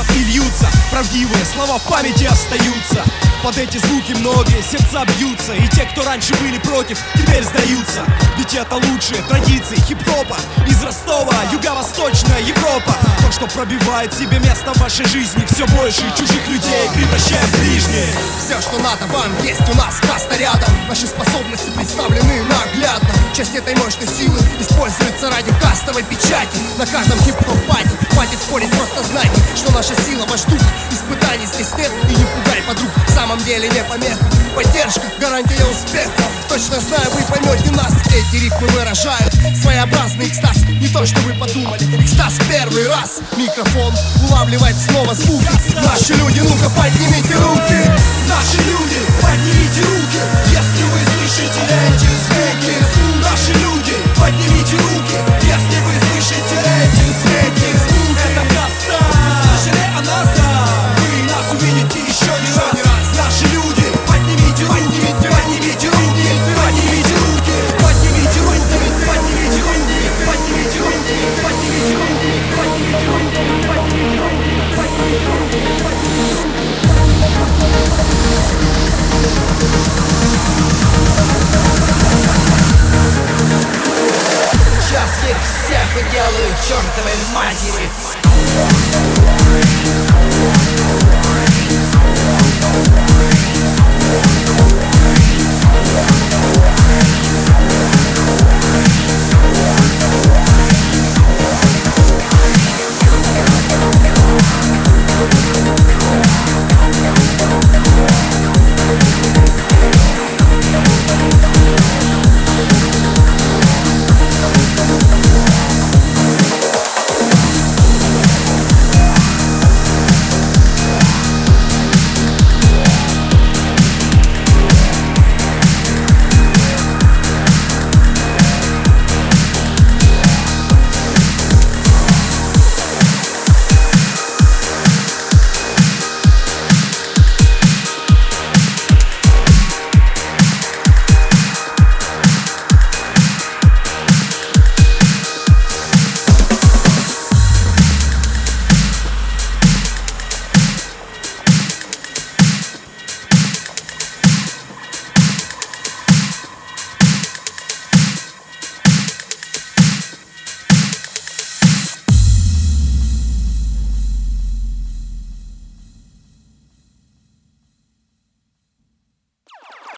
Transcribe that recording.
микрофонов не льются. Правдивые слова в памяти остаются. Под эти звуки многие сердца бьются. И те, кто раньше были против, теперь сдаются. Ведь это лучшие традиции хип-хопа. Из Ростова, юго-восточная Европа. То, что пробивает себе место в вашей жизни. Все больше чужих людей превращает в ближние. Все, что надо вам, есть у нас каста рядом. Наши способности представлены наглядно. Часть этой мощной силы используется ради кастовой печати. На каждом хип-хоп-пати хватит спорить, просто знайте, что наша сила ваш дух. Испытаний здесь нет, и не пугай подруг. В самом деле не помеха, поддержка, гарантия успеха. Точно знаю, вы поймете нас. Эти ритмы выражают своеобразный экстаз. Не то, что вы подумали, экстаз первый раз. Микрофон улавливает снова звуки. Наши люди, ну-ка поднимите руки. Наши люди, поднимите руки, если вы слышите эти звуки. Наши люди, поднимите руки, если вы слышите эти звуки. Это каста, слышали о нас, да? Вы нас увидите еще не раз. Наши люди, поднимите руки, поднимите руки, поднимите руки, поднимите руки, поднимите руки, поднимите руки, поднимите руки, поднимите руки, поднимите руки, поднимите руки. Сейчас их всех уделаю к чертовой матери.